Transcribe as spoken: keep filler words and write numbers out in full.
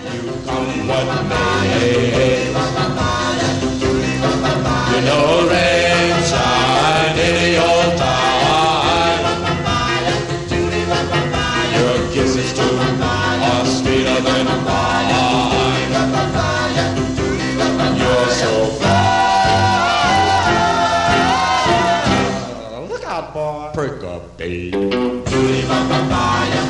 You come what may. You know rain, shine, any old time. Your kisses too are sweeter than wine. You're so fine. Look out, boy. Perk up, babe.